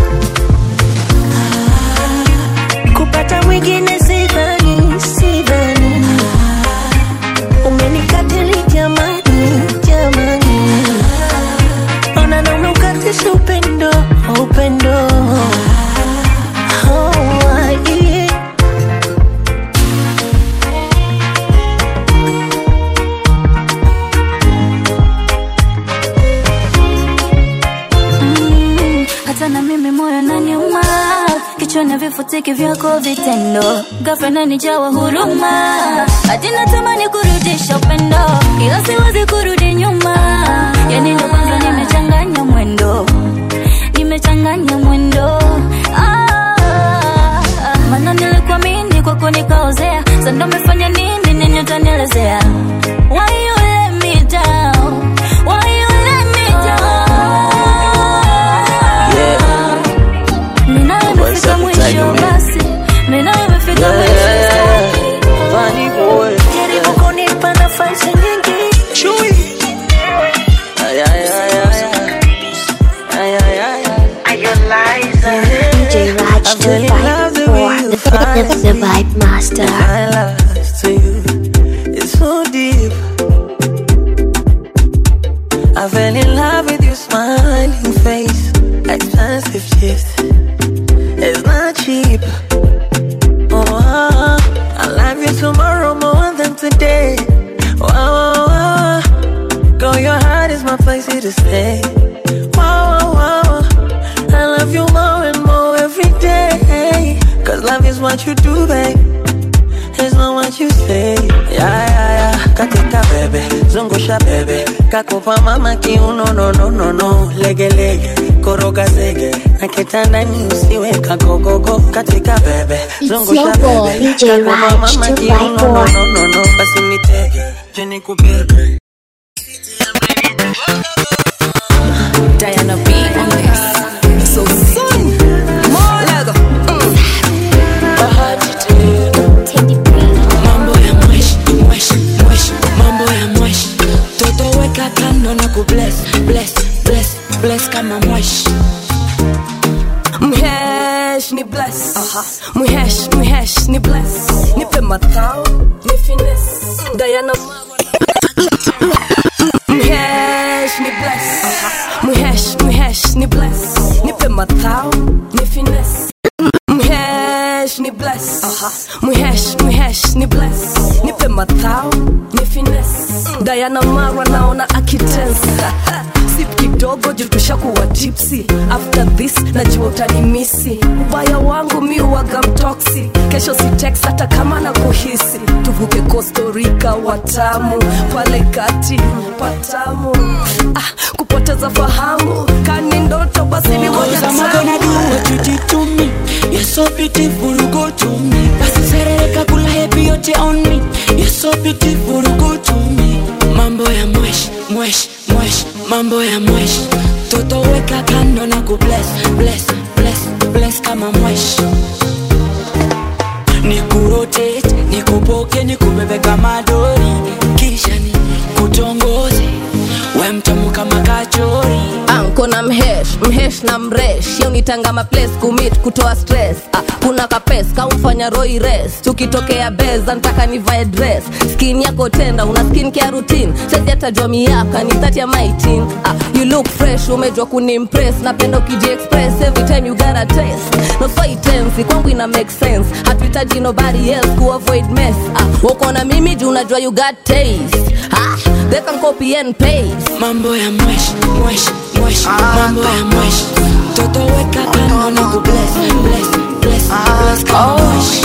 Speaker 8: Kupata mwingine sidhani sidhani. Umenikatili jamani jamani. Ona naona ukatisha upendo upendo.
Speaker 5: kivyako vitendo, ghafla nijawa huruma, hadi natamani kurudisha upendo, ila siwezi kurudi nyuma. Yani ndo kwanza nimechanganya mwendo, Mana nilikuamini kwako nikaozea, sasa ndo umefanya nini? Nini utanielezea? Why you let me down? Why you let me down? Mina imefika mwisho basi, mina imefika mwisho
Speaker 6: Funny boy,
Speaker 5: jaribu kunipa nafasi nyingi.
Speaker 6: Chui. Ay ay ay ay. Ay ay ay.
Speaker 1: DJ Raj, the Vibe Master.
Speaker 6: My love to you is so deep. I fell in love with your smiling face. Expensive gift, it's not cheap. Oh, I love you tomorrow more than today. Oh, girl, your heart is my place here to stay. I love you more and more every day. Cause love is what you do, babe. It's not what you say. Yeah. Katika bebe, zungusha bebe. Kakupa mama kiuno, no. Lege, koroga zege. Na kitandani usiwe kagogogo. Katika bebe, zungusha bebe. Kakupa mama kiuno, no. Basi nitege, jeni kubebe.
Speaker 15: Diana B on this. So soon, more Lego. Mambo ya mwesh, mambo ya mwesh. Toto weka kando na bless kama mwesh. Mhesh ni bless, mhesh ni bless. Nipe matao, ni finesse. Diana Mhesh ni bless, mhesh ni bless. Nipe matao, ni finesse. Mhesh ni bless, mhesh ni bless. Nipe matao, ni finesse. Diana Marwa naona akitensa. Sip kidogo jutusha kuwa tipsy. After this najua utanimisi. Ubaya wangu mi uwaga mtoksi. Kesho si text hata kama na kuhisi. Tuvuke Costa Rica watamu, pale kati patamu. Kupoteza fahamu kani ndoto basi ni moja tamu. I'm gonna do what you did to me. You're so beautiful, go to me. Basi sereka kula happy yote on me. You're so beautiful, go to me. Mambo ya mwesh, mambo ya mwesh. Toto weka kando na bless kama mwesh. Nikurotate, nikupoke, nikubebe kama dori. Kisha ni kutongoze, we mtamu kama kachori. Anko na mhesh na mresh. Yo nitanga ma place kumit kutoa stress. Kuna kapes kaumfanya roi rest. Tukitokea beza ntaka nivae dress. Skin yako tenda una skin care routine. Sezi hata jua miaka ni 30 ya my teen. You look fresh umejua kunimpress. Napenda ukiji express every time you gotta taste. No fight tense kwangu ina make sense. Hatuhitaji nobody else to avoid mess. Wako na mimi juu unajua you got taste. They can copy and paste. Mambo ya mwesh, mambo ya mwesh. Toto weka kando na bless kama mwesh.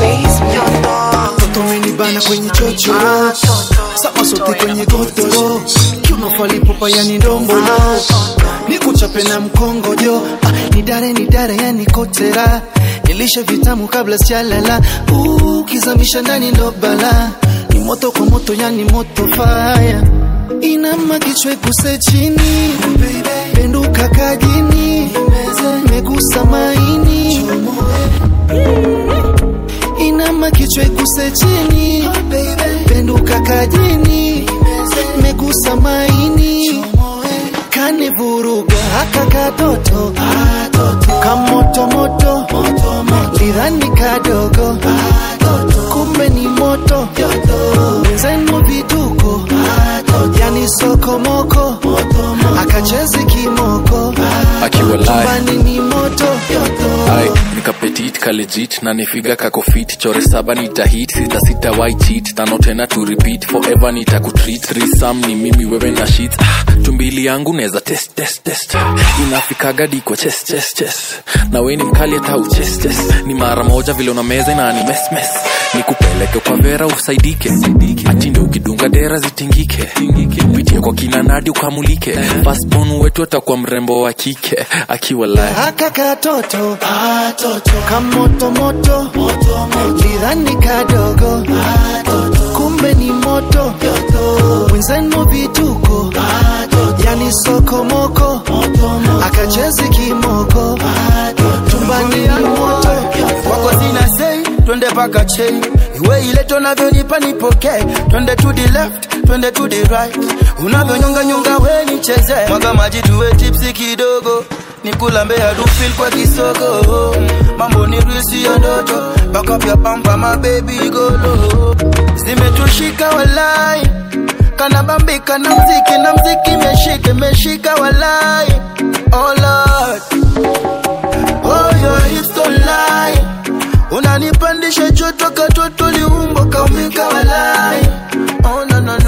Speaker 16: Toto menibana kwenye chocho, sama sote kwenye gotoro. Kiuno falipopa yani ndombolo, nikuchape na mkongojo. Nidare yani kotera. Nilisha vitamu kabla sijalala. Kizamisha ndani ndo bala. Ni moto kwa moto yani moto fire. Inama kichwe kuse chini, penduka kajini, megusa maini. Inama kichwe kuse chini, penduka kajini, megusa maini. Kani buruga haka katoto, kamoto, lidhani kadogo, kumbe ni moto. Zenu vituko, yani soko moko, akachezi kimoko,
Speaker 17: akiwa live
Speaker 16: ni moto.
Speaker 17: Ay, nikapita petit ka legit na nifiga kako fit chore saba nita hit sita white cheat tano tena to repeat forever nitakutreat threesome ni mimi wewe na shit tumbili yangu neza test inafika gadi kwa chest na wewe ni mkali hata chest ni mara moja vile una meza na ni mess nikupeleke kwa vera usaidike atinde ukidunga dera zitingike pitie kwa kina nadi ukamulike fast born wetu atakuwa mrembo wa kike akiwa live
Speaker 16: akaka toto kamoto moto lidhani kadogo kumbe ni moto wenzenu vituko yani sokomoko akachezi kimoko tumbani ni moto wako sina say twende paka chei iwe ile tunavyonipa nipokee twende to the left twende to the right unavyonyonga we nicheze mwaga maji tuwe tipsi kidogo nikulambe hadu feel kwa kisoko mambo ni rusi ya ndoto back up your pampa my baby go low zimetushika walai kana bambika na mziki meshika walai oh lord oh your hips don't lie unanipandisha joto katoto liumbo kaumika walai oh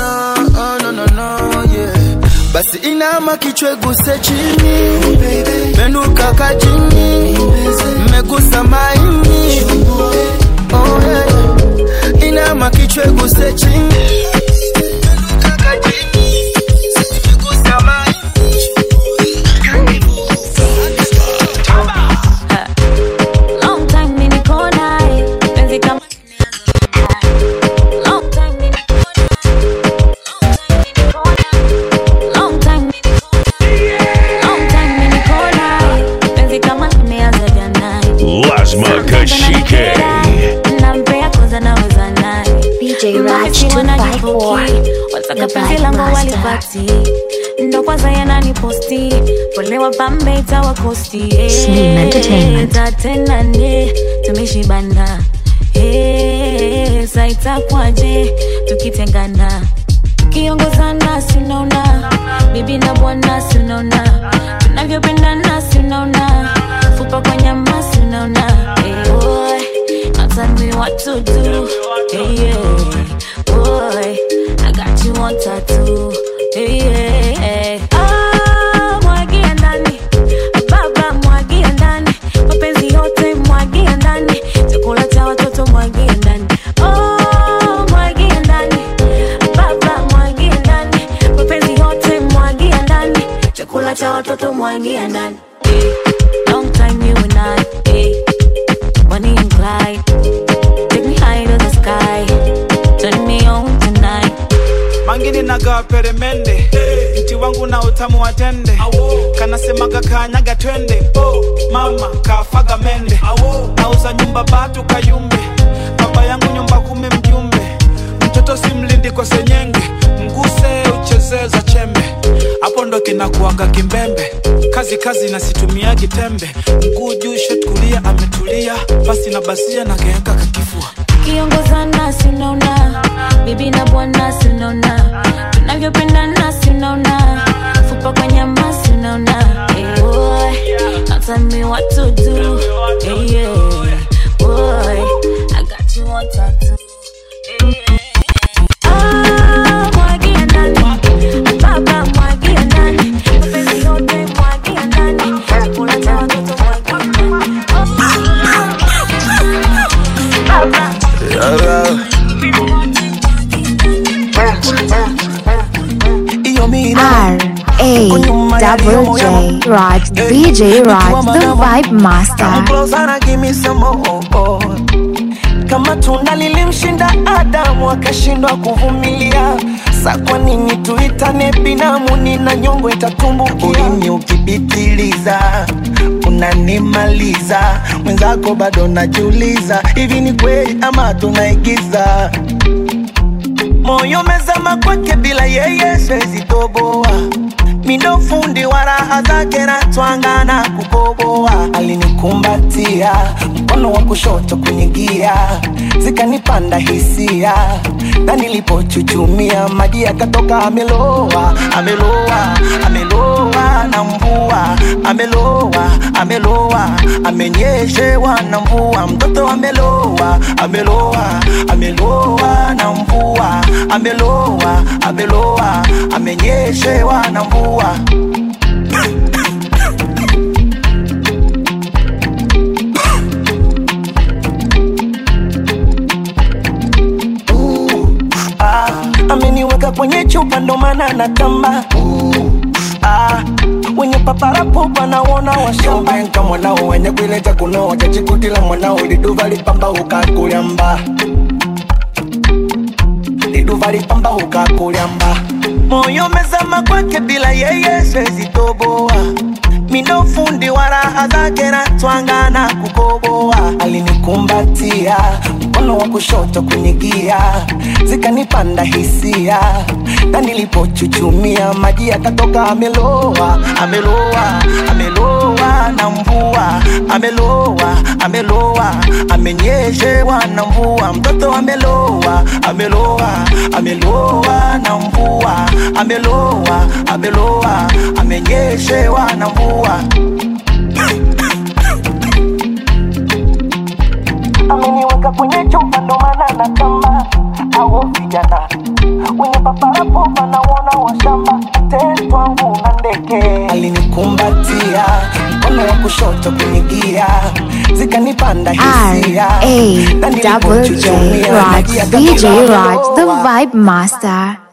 Speaker 16: no yeah basi inama kichwe guse chini menuka kachini megusa maini oh yeah inama kichwe guse chini menuka kachini megusa maini
Speaker 5: long time nini kona penzi kama
Speaker 3: Lazma Kashike
Speaker 5: nampea kwanza naweza naye
Speaker 1: DJ Raj 254
Speaker 5: wataka penzi langu walipati ndo kwanza yananiposti polewa pambe itawakosti
Speaker 2: Slim Entertainment.
Speaker 5: tena ne tumeshibana saita kwaje tukitengana kiongozana sinaona bibi na bwana sinaona tunavyopendana sinaona fupa kwa nyama sinaona boy tell me what to do boy I got you on tattoo mwagia ndani baba mwagia ndani mapenzi yote mwagia ndani chakula cha watoto mwagia ndani mwagia ndani baba mwagia ndani mapenzi yote mwagia ndani chakula cha watoto mwagia ndani long time you and I Bonnie and Clyde take me high to the sky turn me on tonight
Speaker 18: mangini naga peremende mti wangu na utamu wa tende kanasemaga kanyaga twende mama kafaga mende nauza nyumba batu kayumbe baba yangu nyumba kume mjumbe mtoto simlindi kwa senyenge mguse uchezeza chembe hapo ndo kinakuaga kimbembe kazi na situmia gitembe mguu juu shot kulia ametulia basi na basia na geeka kakifua
Speaker 5: kiongozana sinaona bibi na bwana sinaona tunavyopendana sinaona fupa kwa nyama sinaona boy tell me what to do boy I got you on tattoo mwagia ndani baba mwagia ndani mapenzi yote mwagia ndani chakula cha watoto mwagia ndani
Speaker 1: R-A-J Raj, DJ Raj, the Vibe Master.
Speaker 4: Come closer and give me some more. Kama tunda lilimshinda Adamu akashindwa kuvumilia, sa kwa nini tuitane binamu? Nina nyongo itatumbukia. Ulimi ukibitiliza unanimaliza, mwenzako bado najiuliza, hivi ni kweli ama tunaigiza? Moyo mezama kwake bila yeye siwezi toboa, mindo fundi wa raha zake na twanga na kukoboa. Alinikumbatia mkono wa kushoto kwenye gia, zikanipanda hisia, na nilipochuchumia maji yakatoka. Ameloa, ameloa, ameloa na mvua, ameloa, ameloa, amenyeshewa na mvua. Mtoto ameloa, ameloa, ameloa na mvua, ameloa, ameloa, amenyeshewa na mvua. Ameniweka kwenye chupa ndo maana natamba. Wenye paparapo wanaona washamba. Nka mwanao wenye kuileta kunoa chachikutila mwanao liduva lipamba ukakulyamba, liduva lipamba ukakulyamba. Moyo mezama kwake bila yeye siwezi toboa. Mindo fundi wa raha zake na twanga na kukoboa. Alinikumbatia mkono wa kushoto kunigia, zikanipanda hisia, na nilipochuchumia maji yakatoka. Ameloa, ameloa, ameloa na mvua, ameloa, ameloa, amenyeshewa na mvua. Mtoto ameloa, ameloa, ameloa na mvua, ameloa, ameloa, amenyeshewa na mvua. Ameniweka kwenye chupa ndo maana natamba. Hao vijana wenye paparapo wanaona washamba. Tetwangu na ndeke alinikumbatia mkono wa kushoto kunigia, zikanipanda hisia,
Speaker 1: R.A.J. Raj, DJ Raj, the Vibe Master.